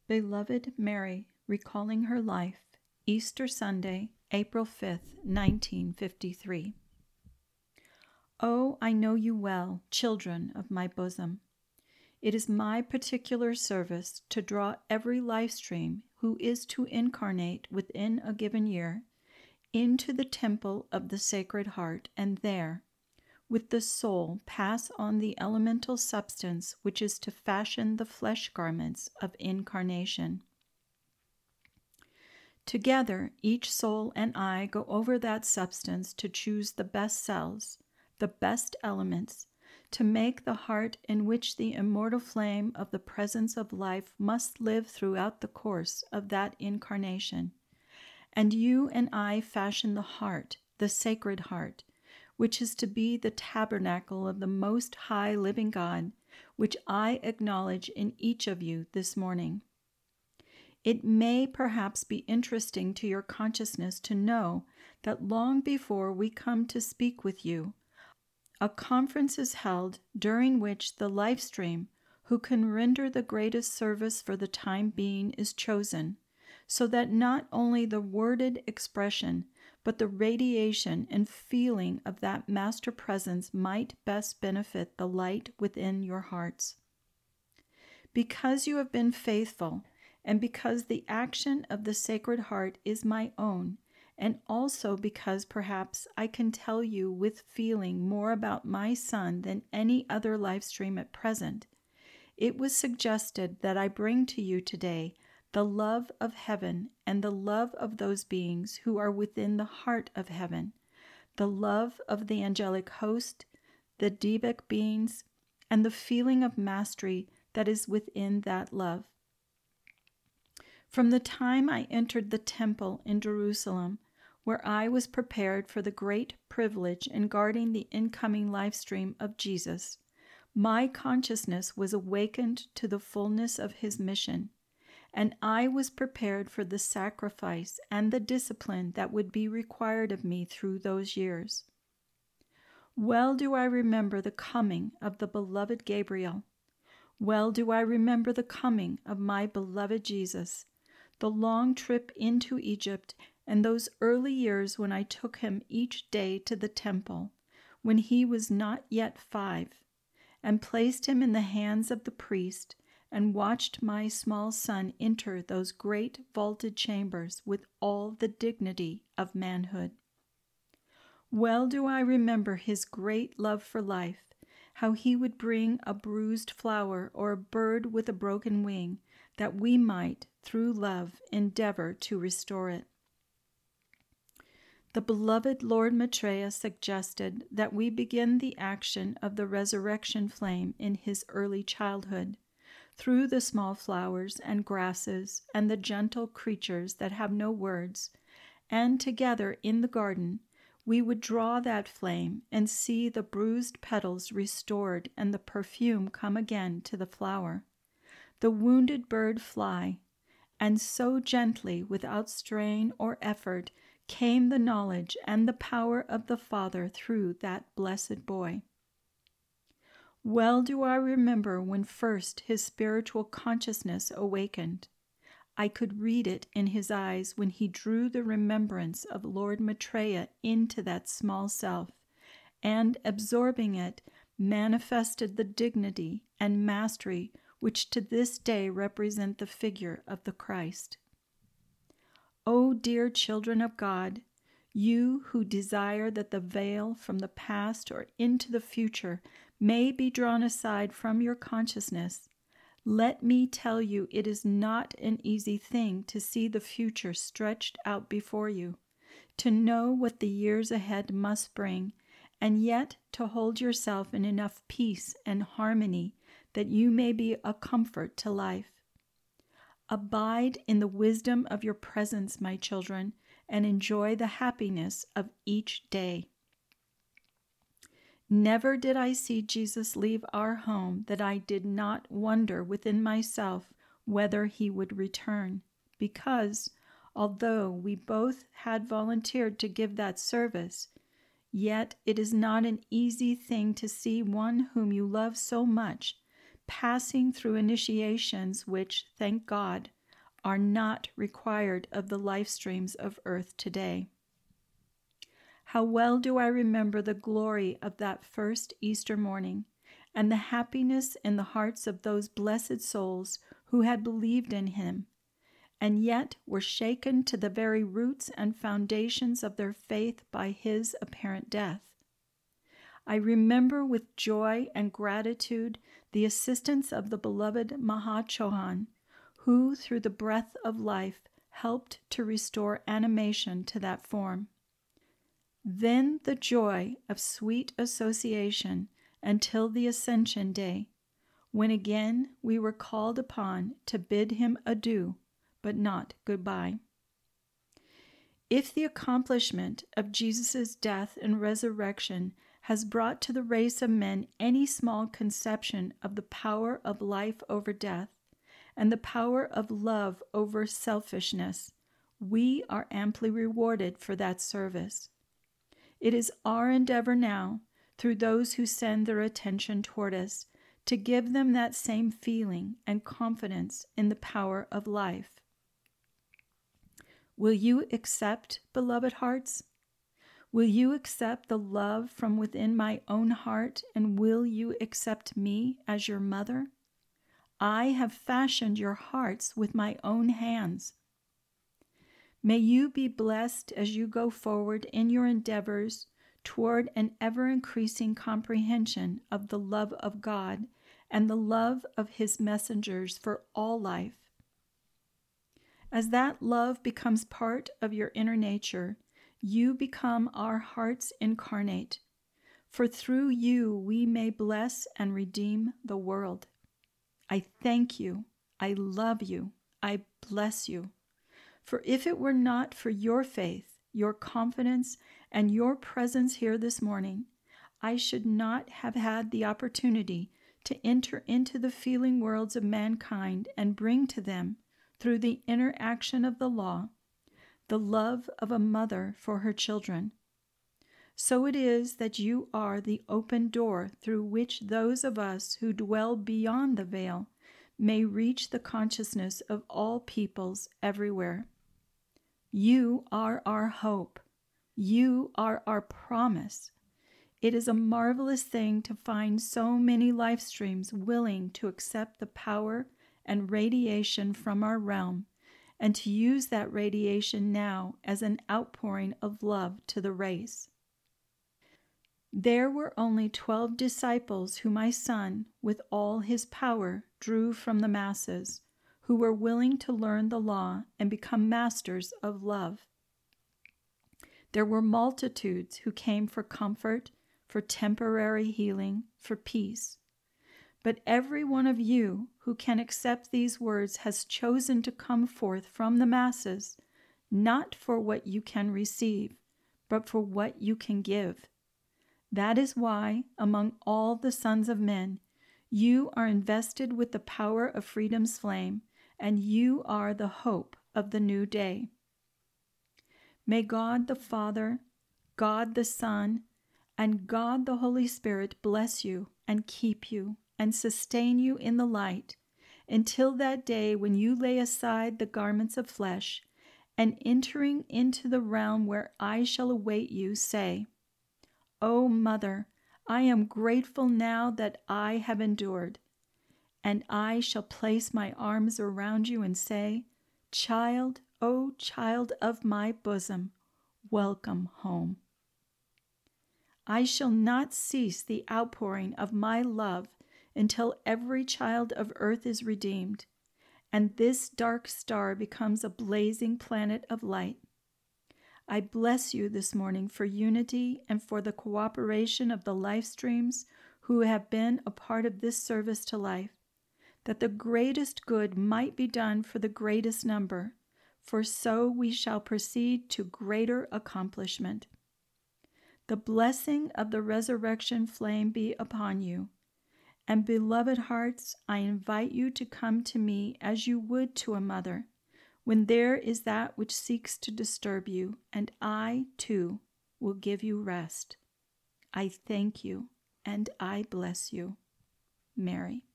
Beloved Mary, recalling her life, Easter Sunday, April 5th, 1953. Oh, I know you well, children of my bosom. It is my particular service to draw every life stream who is to incarnate within a given year into the temple of the Sacred Heart, and there, with the soul, pass on the elemental substance which is to fashion the flesh garments of incarnation. Together, each soul and I go over that substance to choose the best cells, the best elements, to make the heart in which the immortal flame of the presence of life must live throughout the course of that incarnation. And you and I fashion the heart, the Sacred Heart, which is to be the tabernacle of the Most High Living God, which I acknowledge in each of you this morning. It may perhaps be interesting to your consciousness to know that long before we come to speak with you, a conference is held during which the life stream who can render the greatest service for the time being is chosen, so that not only the worded expression, but the radiation and feeling of that master presence might best benefit the light within your hearts. Because you have been faithful, and because the action of the Sacred Heart is my own, and also because perhaps I can tell you with feeling more about my son than any other life stream at present, it was suggested that I bring to you today the love of heaven and the love of those beings who are within the heart of heaven, the love of the angelic host, the devic beings, and the feeling of mastery that is within that love. From the time I entered the temple in Jerusalem, where I was prepared for the great privilege in guarding the incoming life stream of Jesus, my consciousness was awakened to the fullness of his mission, and I was prepared for the sacrifice and the discipline that would be required of me through those years. Well do I remember the coming of the beloved Gabriel. Well do I remember the coming of my beloved Jesus, the long trip into Egypt, and those early years when I took him each day to the temple, when he was not yet 5, and placed him in the hands of the priest, and watched my small son enter those great vaulted chambers with all the dignity of manhood. Well do I remember his great love for life, how he would bring a bruised flower or a bird with a broken wing, that we might, through love, endeavor to restore it. The beloved Lord Maitreya suggested that we begin the action of the resurrection flame in his early childhood, through the small flowers and grasses and the gentle creatures that have no words, and together in the garden we would draw that flame and see the bruised petals restored and the perfume come again to the flower, the wounded bird fly, and so gently, without strain or effort, came the knowledge and the power of the Father through that blessed boy. Well do I remember when first his spiritual consciousness awakened. I could read it in his eyes when he drew the remembrance of Lord Maitreya into that small self, and, absorbing it, manifested the dignity and mastery which to this day represent the figure of the Christ. O dear children of God, you who desire that the veil from the past or into the future may be drawn aside from your consciousness, let me tell you it is not an easy thing to see the future stretched out before you, to know what the years ahead must bring, and yet to hold yourself in enough peace and harmony that you may be a comfort to life. Abide in the wisdom of your presence, my children, and enjoy the happiness of each day. Never did I see Jesus leave our home that I did not wonder within myself whether he would return, because, although we both had volunteered to give that service, yet it is not an easy thing to see one whom you love so much passing through initiations which, thank God, are not required of the life streams of earth today. How well do I remember the glory of that first Easter morning and the happiness in the hearts of those blessed souls who had believed in him, and yet were shaken to the very roots and foundations of their faith by his apparent death. I remember with joy and gratitude the assistance of the beloved Mahachohan, who, through the breath of life, helped to restore animation to that form. Then the joy of sweet association until the Ascension Day, when again we were called upon to bid him adieu, but not goodbye. If the accomplishment of Jesus' death and resurrection has brought to the race of men any small conception of the power of life over death and the power of love over selfishness, we are amply rewarded for that service. It is our endeavor now, through those who send their attention toward us, to give them that same feeling and confidence in the power of life. Will you accept, beloved hearts? Will you accept the love from within my own heart, and will you accept me as your mother? I have fashioned your hearts with my own hands. May you be blessed as you go forward in your endeavors toward an ever-increasing comprehension of the love of God and the love of his messengers for all life. As that love becomes part of your inner nature, you become our hearts incarnate, for through you we may bless and redeem the world. I thank you, I love you, I bless you. For if it were not for your faith, your confidence, and your presence here this morning, I should not have had the opportunity to enter into the feeling worlds of mankind and bring to them, through the interaction of the law, the love of a mother for her children. So it is that you are the open door through which those of us who dwell beyond the veil may reach the consciousness of all peoples everywhere. You are our hope. You are our promise. It is a marvelous thing to find so many life streams willing to accept the power and radiation from our realm, and to use that radiation now as an outpouring of love to the race. There were only 12 disciples whom my Son, with all his power, drew from the masses, who were willing to learn the law and become masters of love. There were multitudes who came for comfort, for temporary healing, for peace. But every one of you who can accept these words has chosen to come forth from the masses, not for what you can receive, but for what you can give. That is why, among all the sons of men, you are invested with the power of freedom's flame, and you are the hope of the new day. May God the Father, God the Son, and God the Holy Spirit bless you and keep you and sustain you in the light until that day when you lay aside the garments of flesh and, entering into the realm where I shall await you, say, O Mother, I am grateful now that I have endured, and I shall place my arms around you and say, Child, O child of my bosom, welcome home. I shall not cease the outpouring of my love until every child of earth is redeemed, and this dark star becomes a blazing planet of light. I bless you this morning for unity and for the cooperation of the life streams who have been a part of this service to life, that the greatest good might be done for the greatest number, for so we shall proceed to greater accomplishment. The blessing of the resurrection flame be upon you. And beloved hearts, I invite you to come to me as you would to a mother, when there is that which seeks to disturb you, and I, too, will give you rest. I thank you, and I bless you. Mary.